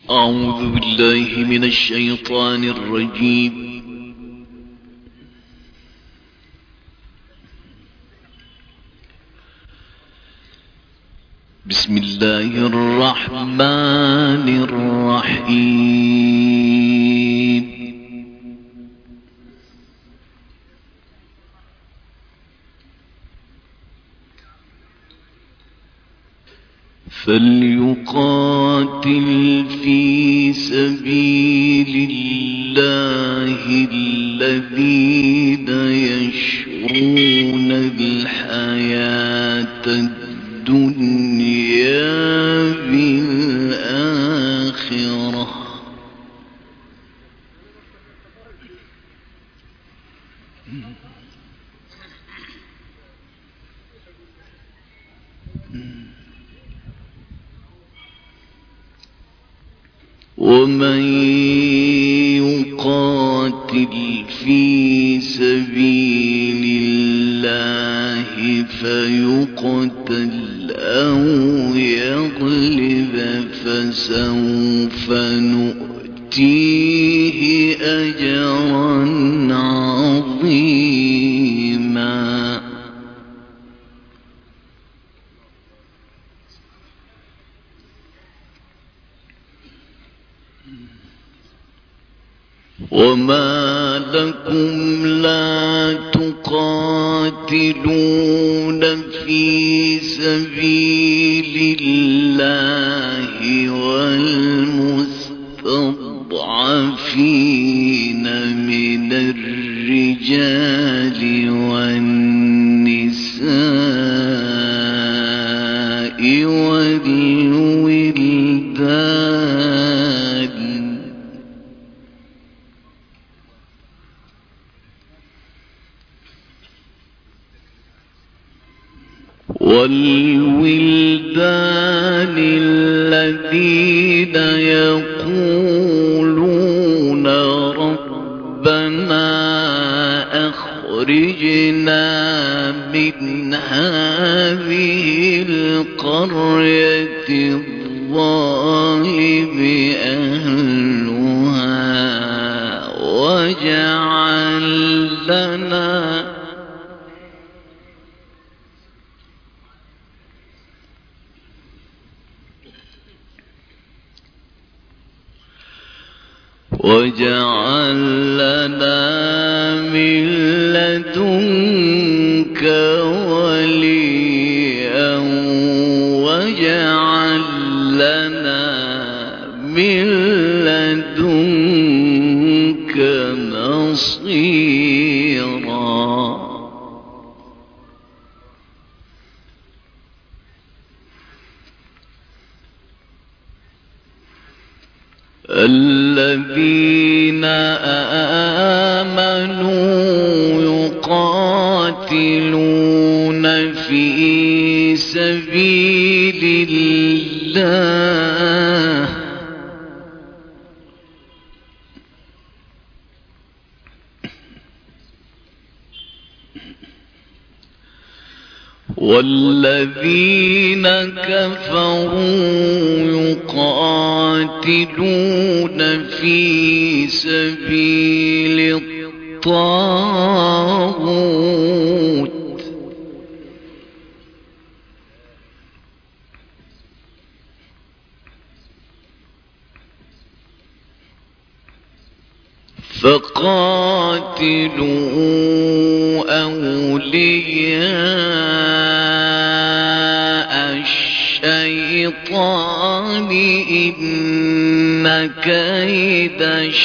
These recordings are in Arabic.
أعوذ بالله من الشيطان الرجيم. بسم الله الرحمن الرحيم. فليقاتل في سبيل الله الذين يشرون الحياة الدنيا بالآخرة ومن يقاتل في سبيل الله فيقتل أو يغلب فسوف نؤتيه أجرا عظيما. وما لكم لا تقاتلون في سبيل الله والمستضعفين من الرجال والنساء والولدان الذين يقولون ربنا أخرجنا من هذه القرية الظالم أهلها واجعل لنا من لدنك وليا واجعل لنا من لدنك نصيرا. الذين آمنوا يقاتلون في سبيل الله والذين كفروا يقاتلون في سبيل الطاغوت فقاتلوا أولياء الشيطان إن كيد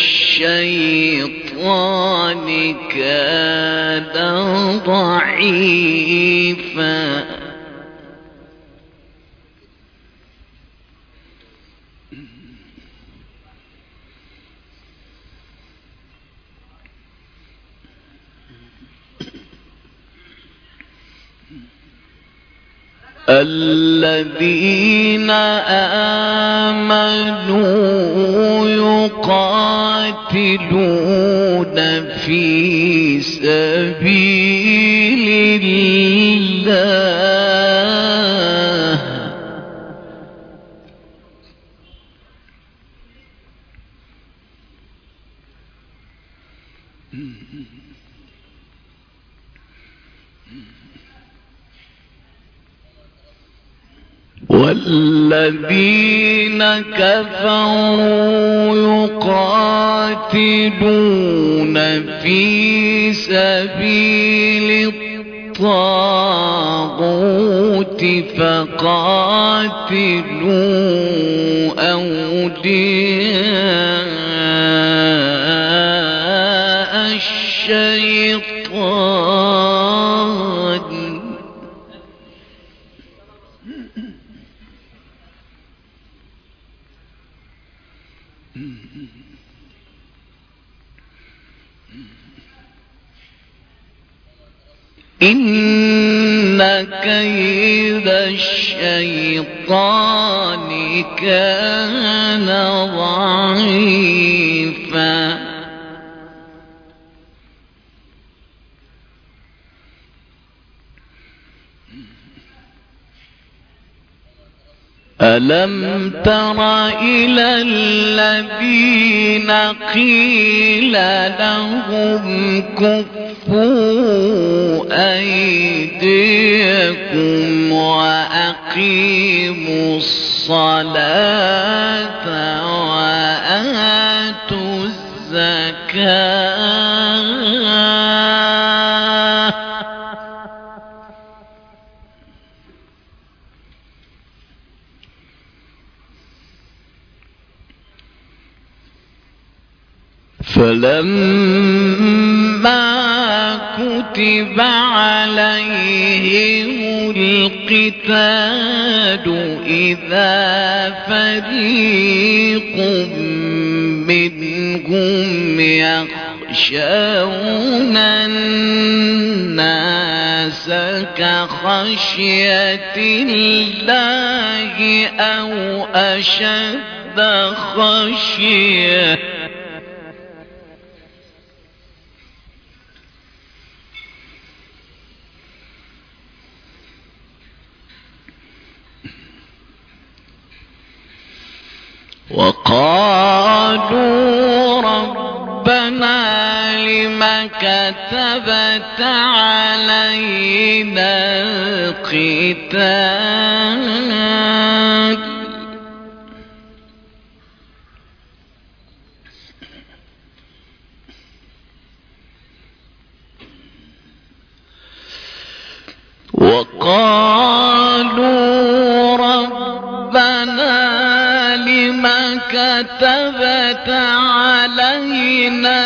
الشيطان كان ضعيفا. الذين آمنوا يقاتلون في سبيل الله والذين كفروا يقاتلون في سبيل الطاغوت فقاتلوا أولياء الشيطان إن كيد الشيطان كان ضعيفا ألم تر إلى الذين قيل لهم كفوا أيديكم وأقيموا الصلاة وآتوا الزكاة فلما كتب عليهم القتال إذا فريق منهم يخشون الناس كخشية الله أو أشد خشية وقالوا ربنا لم كتبت علينا القتال وقالوا ربنا لم كتبت علينا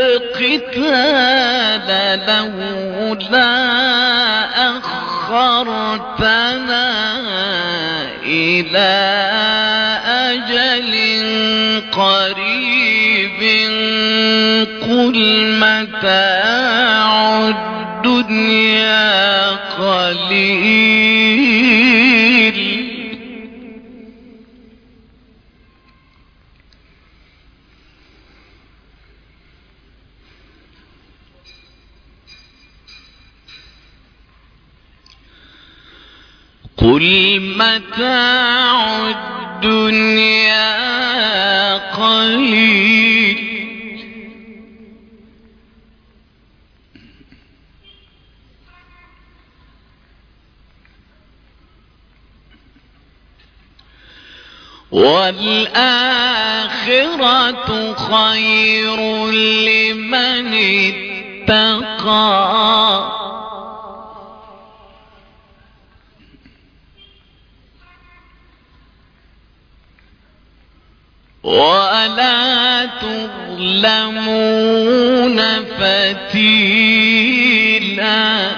القتال لولا أخرتنا إلى أجل قريب قل متاع الدنيا قليل قل متاع الدنيا قليل والآخرة خير لمن اتقى ولا تظلمون فتيلا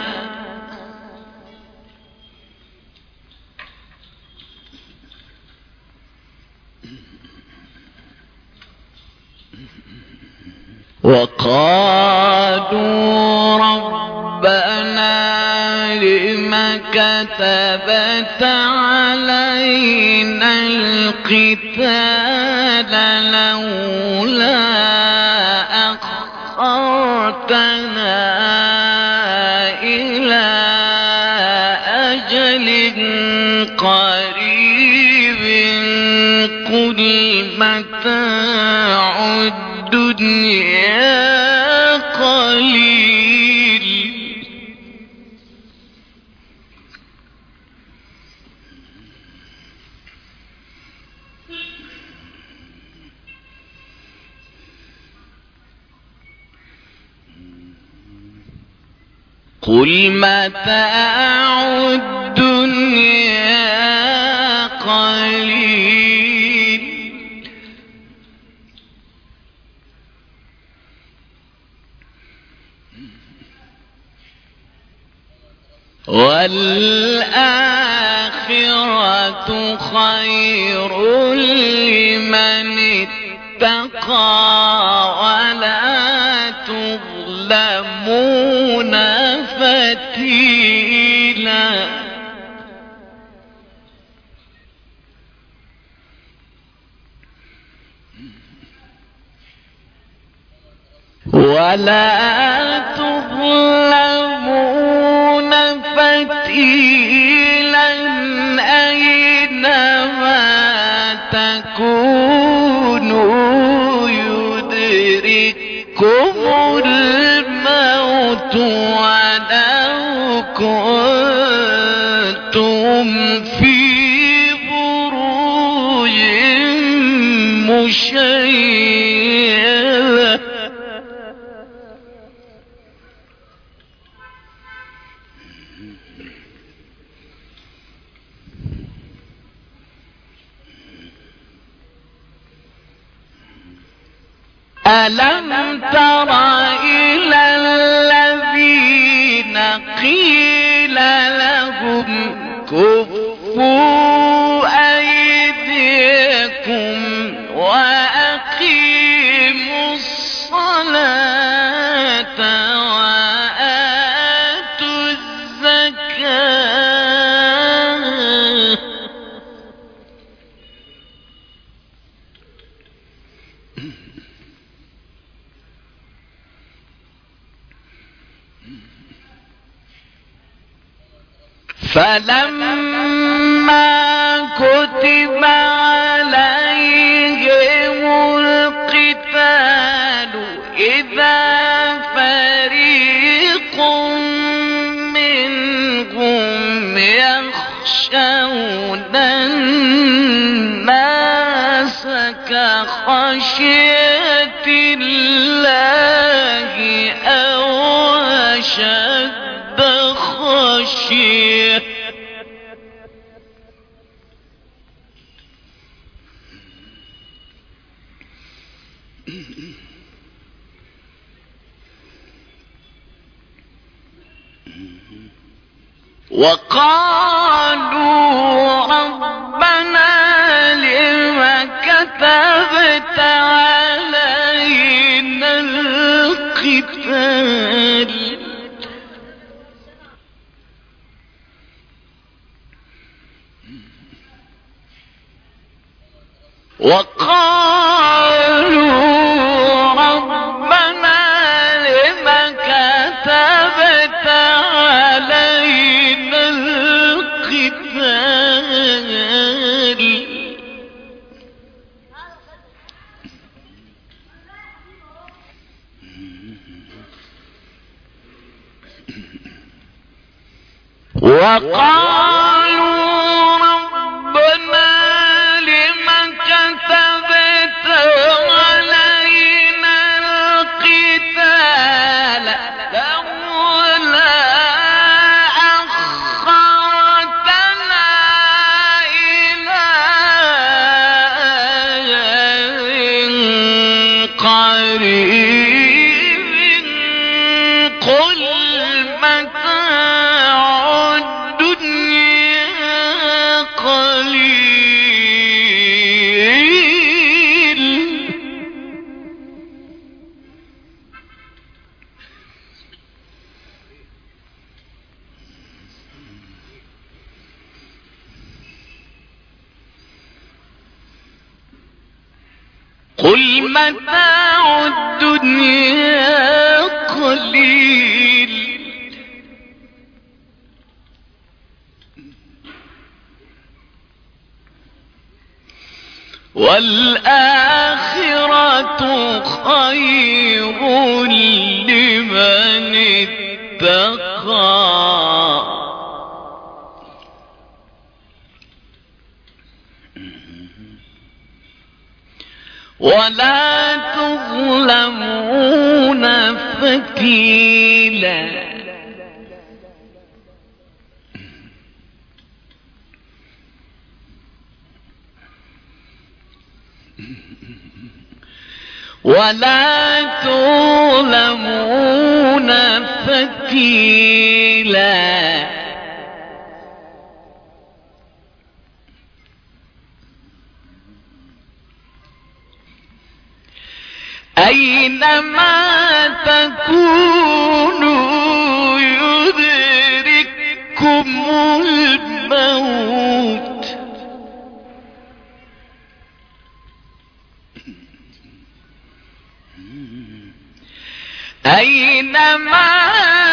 وقالوا ربنا لم كتبت علينا القتال لولا أخرتنا إلى أجل قريب قل متاع الدنيا قل متاع الدنيا قليل والآخرة خير لمن اتقى ولا تظلمون فتيلا ولا تظلمون فتيلا أينما تكونوا يدرككم الموت ولو كنتم في بروج مشيدة ألم تر إلى الذين قيل لهم كفوا أيديكم وأقيموا الصلاة وآتوا الزكاة فلما كتب عليهم القتال إذا فريق منهم يخشون الناس كخشية الله أو أشد خشية وقالوا ربنا لم كتبت علينا القتال وقالوا ربنا لم كتبت علينا القتال وقالوا ربنا لم كتبت علينا القتال لولا أخرتنا إلى أجل قريب قل متاع الدنيا قليل قل متاع الدنيا قليل والآخرة خير لمن اتقى ولا تظلمون فتيلا ولا تظلمون فتيلا. أينما تكونوا يدرككم الموت. أينما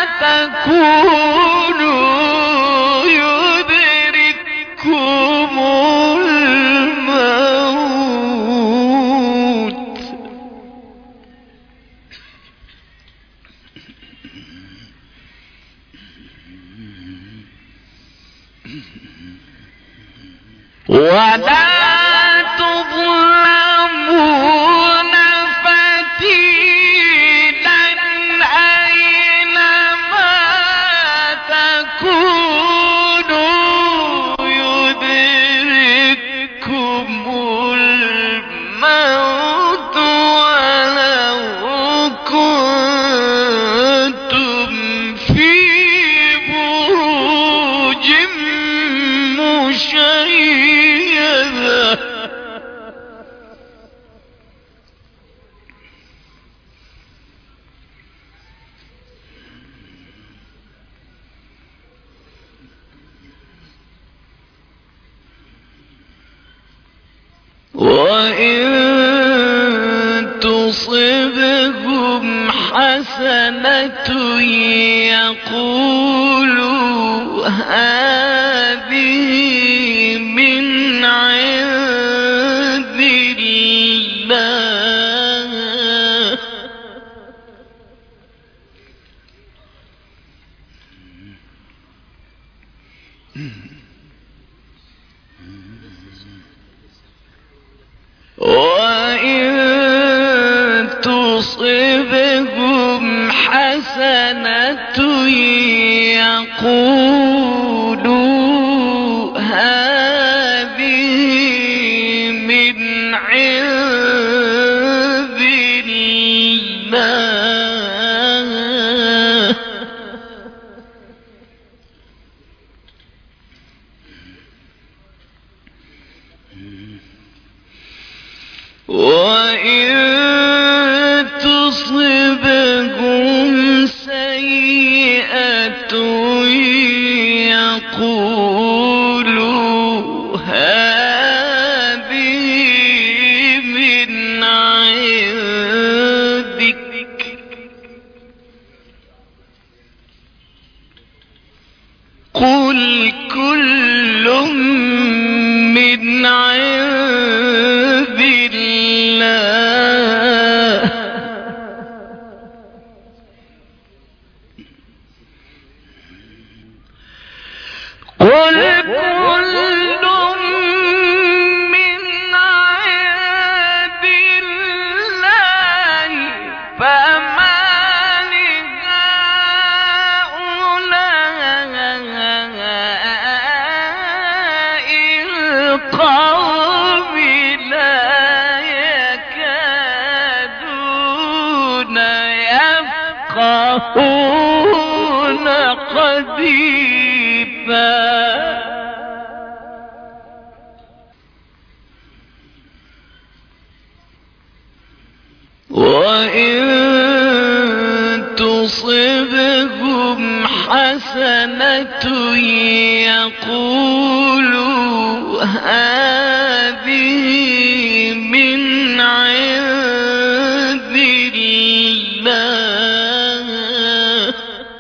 تكونوا يدرككم الموت. ولا تظلمون فتيلا. أينما تكونوا يدرككم الموت ولو كنتم في بروج مشيدة. وإن تصبهم حسنة يقولوا هذه من عند الله. وإن تصبهم حسنة يقولوا هذه من عند الله. وإن تصبهم سيئة يقولوا هذه من عندك. قل كل من عند الله. قل كل من عند الله فما لهؤلاء القوم لا يكادون يفقهون حديثا. وإن تصبهم حسنة يقولوا هذه من عند الله.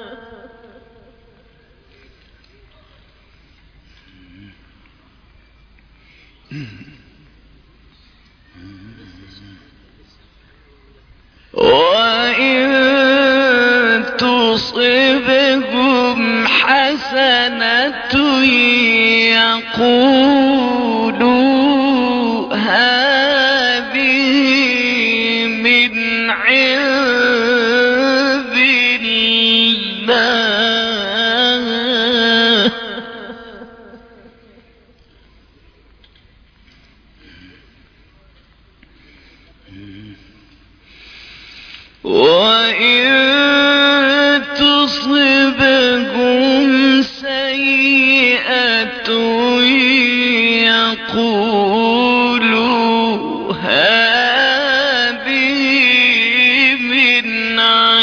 وإن تصبهم حسنة يقولوا هذه من عند الله. وإن تصبهم سيئة يقولوا هذه من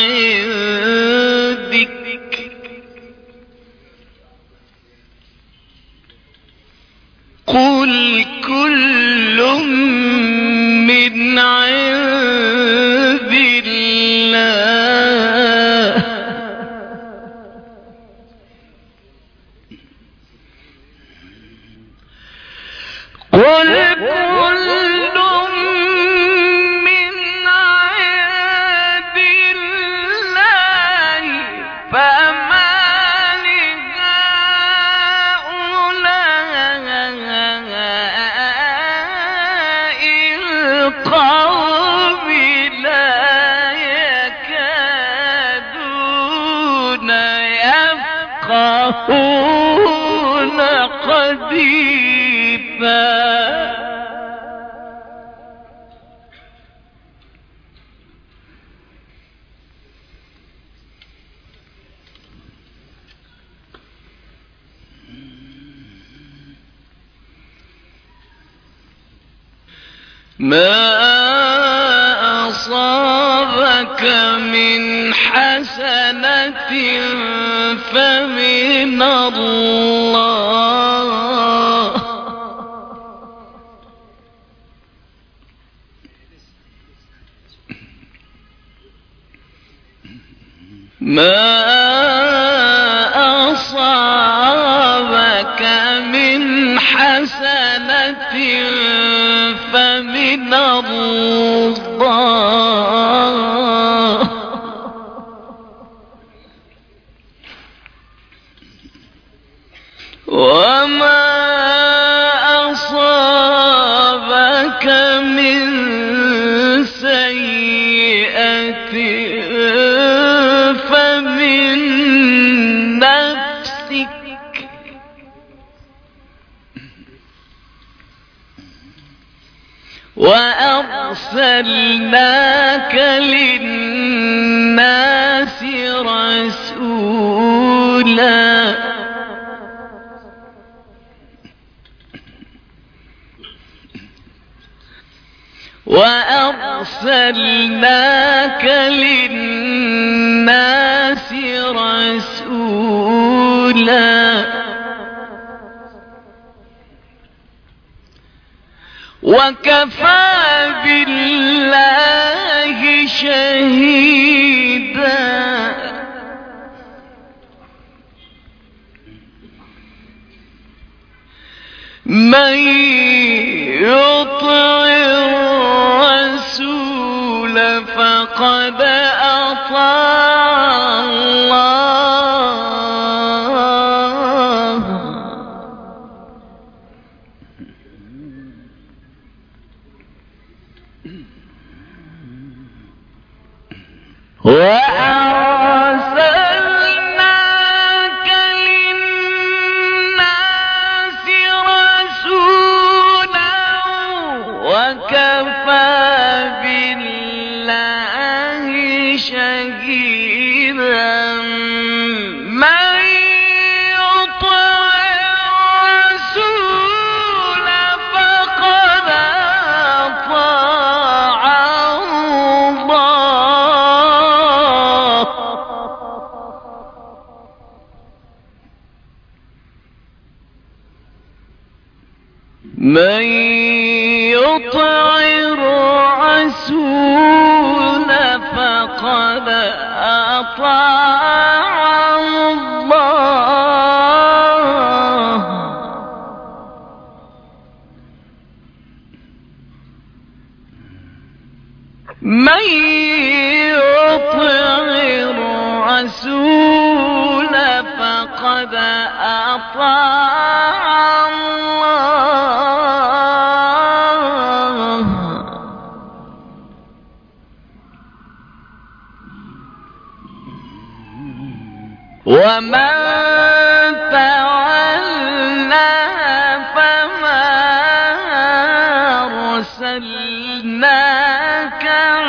عندك قل كل من عند الله قل كل من عند الله فما لهؤلاء القوم لا يكادون يفقهون حديثا ما أصابك من حسنة فمن الله ما أصابك من حسنة فمن الله وما أصابك من سيئة فمن نفسك وأرسلناك للناس رسولا وأرسلناك للناس رسولا وكفى بالله شهيدا من يطع الرسول فقد أطاع الله وأرسلناك للناس رسولا وكفى بالله شهيدا من يطع الرسول فقد أطاع الله من يطع الرسول فقد أطاع الله من يطع الرسول فقد أطاع الله ومن تولى فما أرسلناك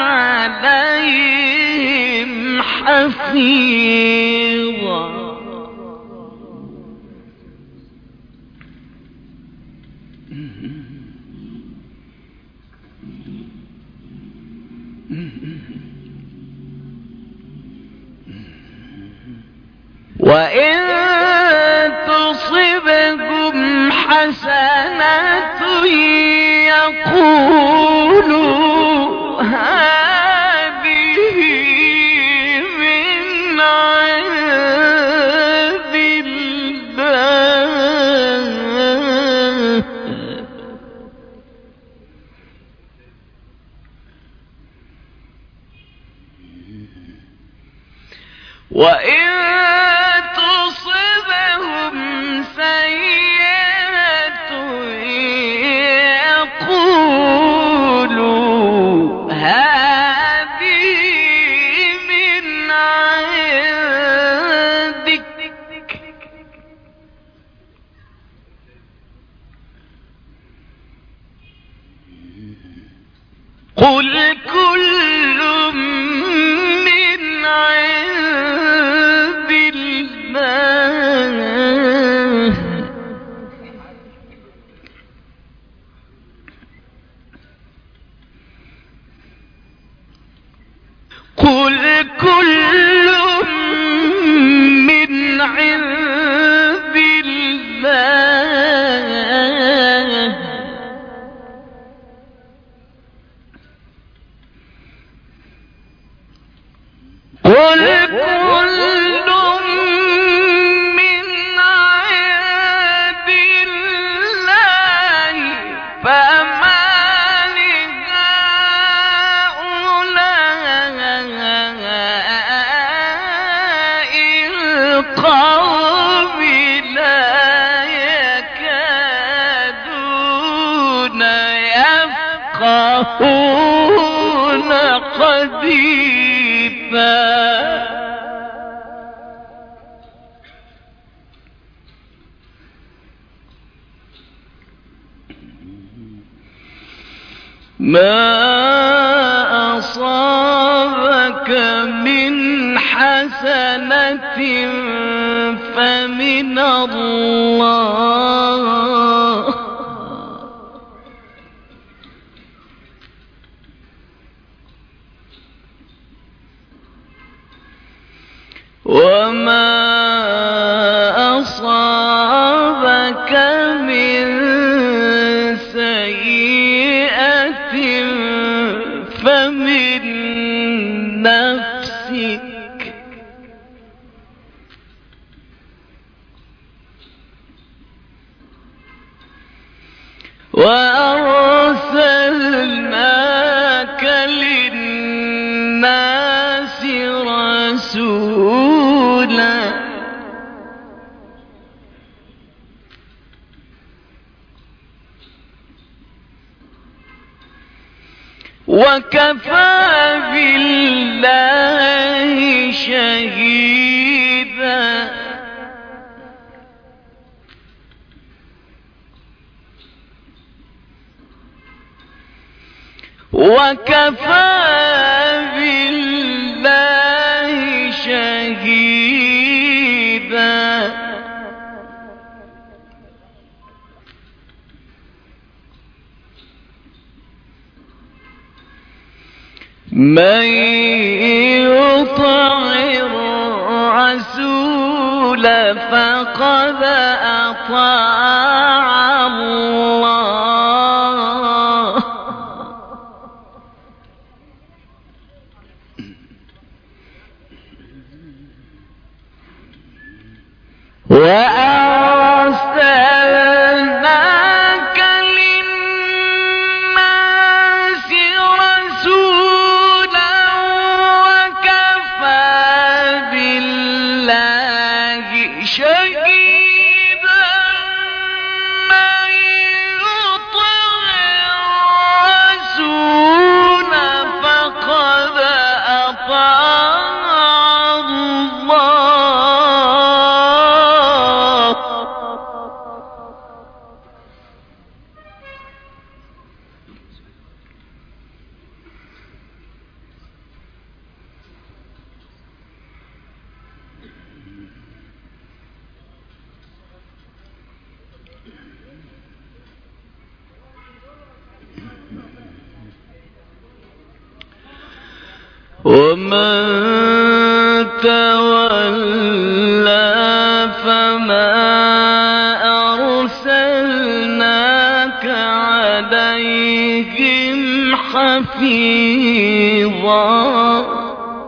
عليهم حفيظا وإن تصبكم حسنة يقولوا هذه من عند الله وإن تصبهم سيئة يقولوا هذه من عندك قل كل من عند الله قل كل من عند الله قل كل من عند الله فما لهؤلاء القوم لا يكادون يفقهون حديثا ما أصابك من حسنة فمن الله وما أصابك من سيئة فمن نفسك وأرسلناك للناس رسولا وكفى بالله شهيدا وكفى بالله شهيدا من يطع الرسول فقد أطاع الله وأرسلناك للناس رسولا وكفى بالله شهيدا من يطع الرسول فقد أطاع الله ومن تولى فما أرسلناك عليهم حفيظا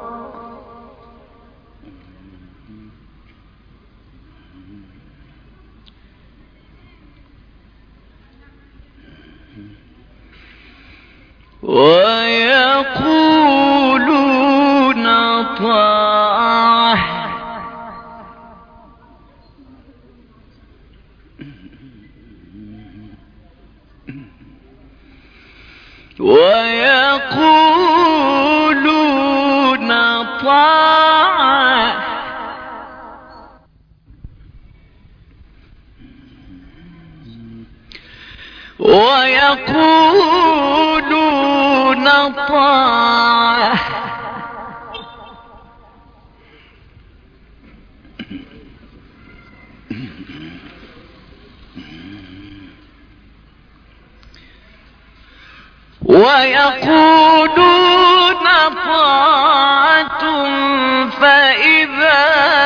ويقولون طاعة ويقولون طاعة ويقولون طاعة ويقولون طاعة فإذا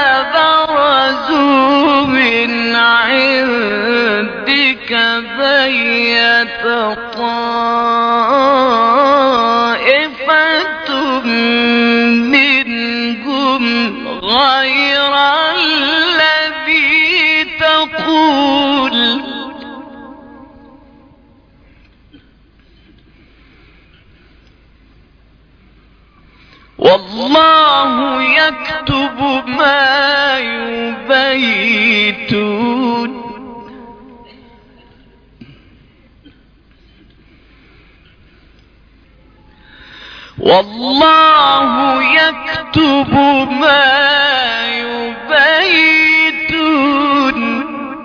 برزوا من عندك بيت طائفة منهم غير الذي تقول والله يكتب ما يبيتون والله يكتب ما يبيتون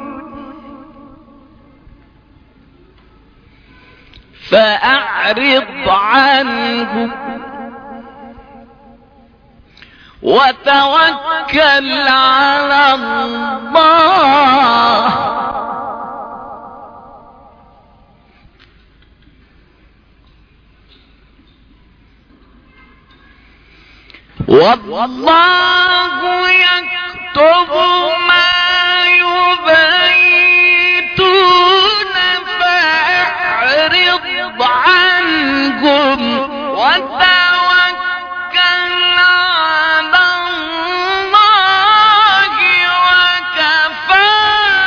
فأعرض عنهم وتوكل على الله والله يكتب ما يبيتون فأعرض عنهم وتوكل على الله وكفى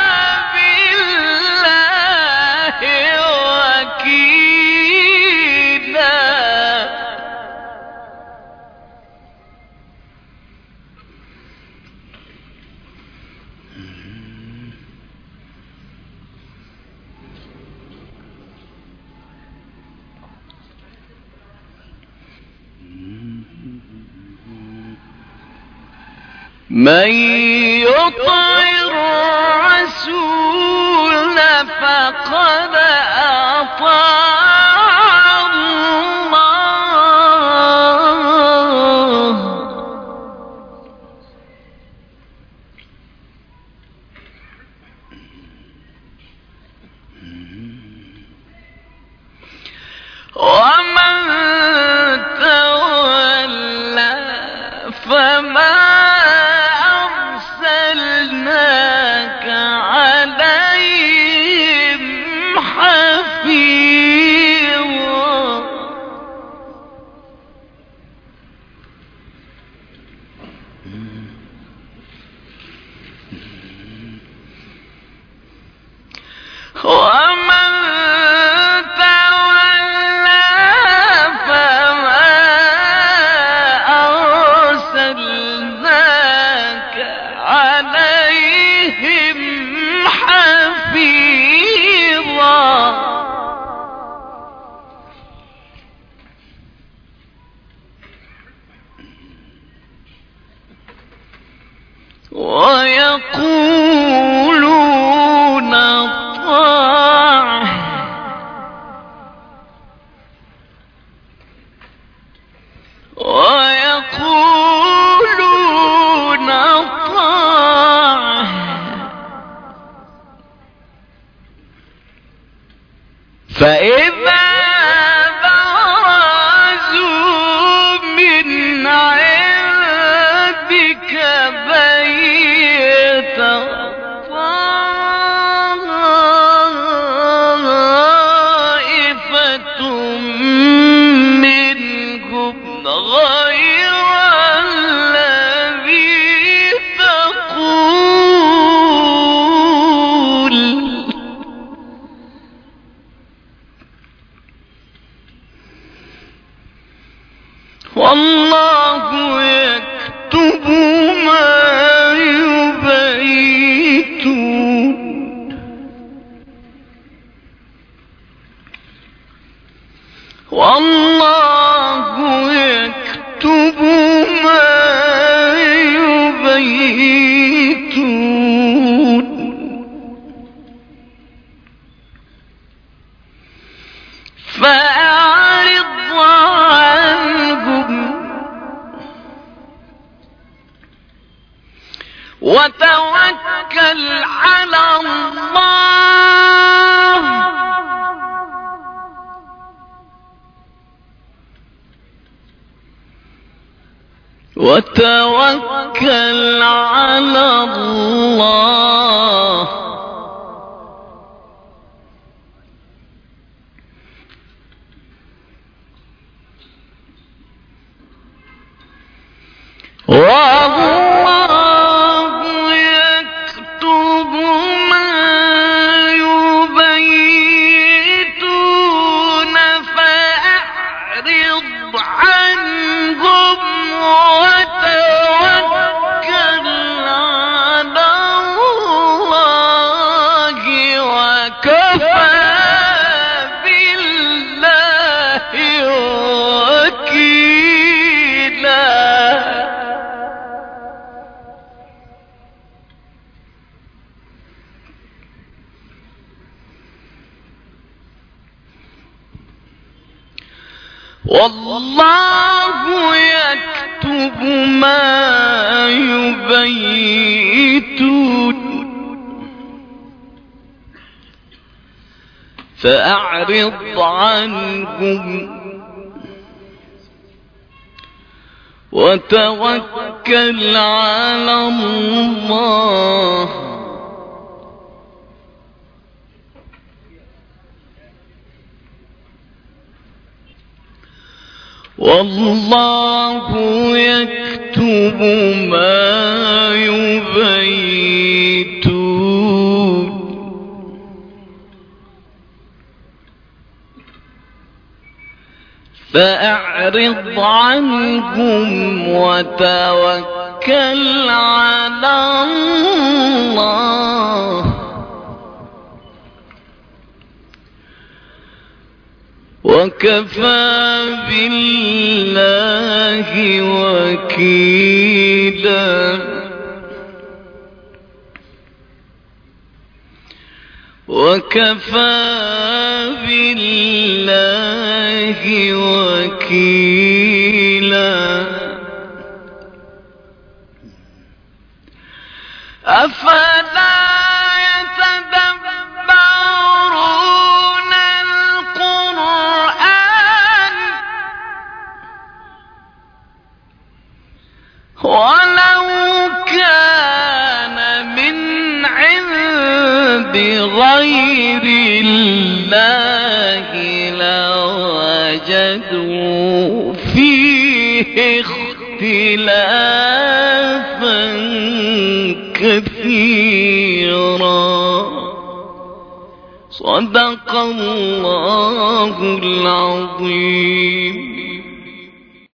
بالله وكيلا من يطع الرسول فقد أطاع الله ومن تولى فما أرسلناك عليهم حفيظا ومن تولى فما أرسلناك عليهم حفيظا ويقولون طاعة ويقولون طاعة فإذا برزوا من والله يكتب ما يبيتون والله يكتب ما يبيتون فأعرض عنهم وتوكل على الله وتوكل على الله والله يكتب ما يبيتون فأعرض عنهم وتوكل على الله وكفى بالله وكيلا والله يكتب ما يبيتون فأعرض عنهم وتوكل على الله والله يكتب ما يبيتون فأعرض عنهم وتوكل على الله وكفى بالله وكيلا وكفى بالله وكيلا أفلا يتدبرون القرآن ولو كان من عند غير الله لوجدوا فيه اختلافا كثيرا صدق الله العظيم.